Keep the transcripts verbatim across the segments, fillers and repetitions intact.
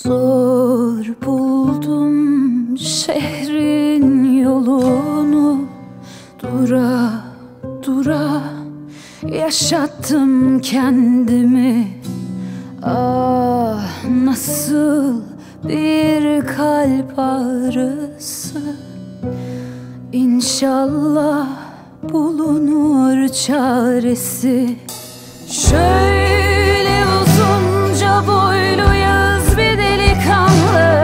Zor buldum şehrin yolunu, dura dura yaşattım kendimi. Ah, nasıl bir kalp ağrısı. İnşallah bulunur çaresi. Şöyle uzunca boyluyuz bir delikanlı,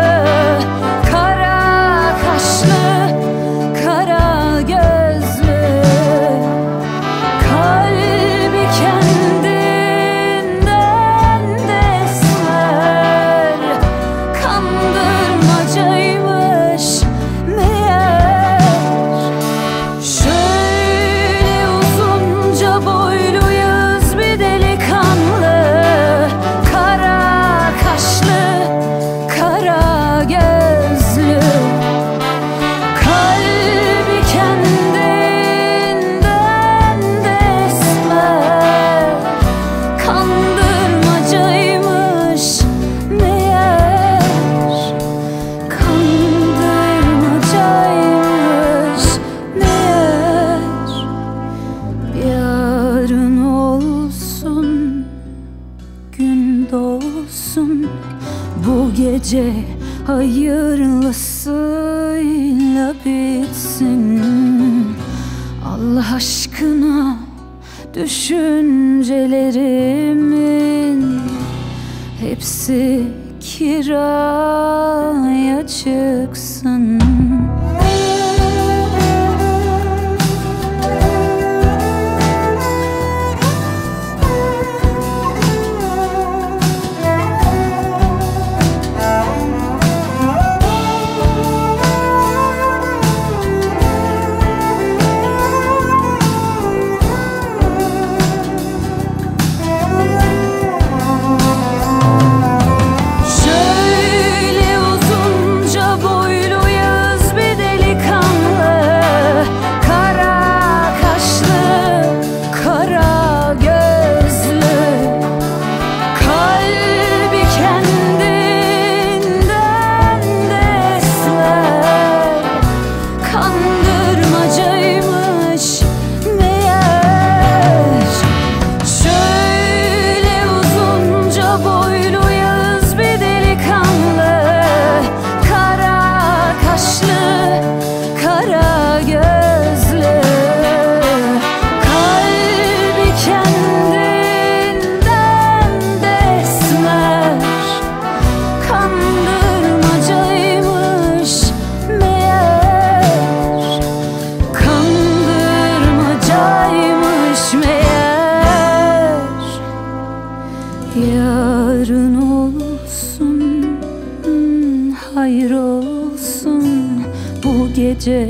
kara kaşlı, kara gözlü, kalbi kendinden de esmer. Kandırmacaymış meğer. Şöyle uzunca boyluyuz bir delikanlı, kara kaşlı, kara gözlü, kalbi kendinden de esmer. Kandırmacaymış meğer. Kandırmacaymış meğer. Yarın olsun, gün doğsun, bu gece hayırlısıyla bitsin. Allah aşkına düşüncelerimin hepsi kiraya çıksın. Şöyle uzunca boyluyuz bir delikanlı, kara kaşlı, kara gözlü, kalbi kendinden de esmer. Kandırmacaymış meğer. Şöyle uzunca boyluyuz bir delikanlı, kara kaşlı, kara gözlü, kalbi kendinden de esmer. Kandırmacaymış meğer. Kandırmacaymış meğer. Yarın olsun, hayır olsun, bu gece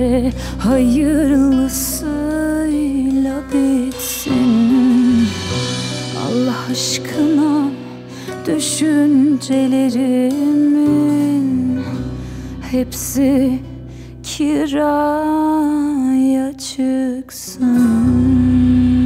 hayırlısıyla bitsin. Allah aşkına düşüncelerimin hepsi kiraya çıksın.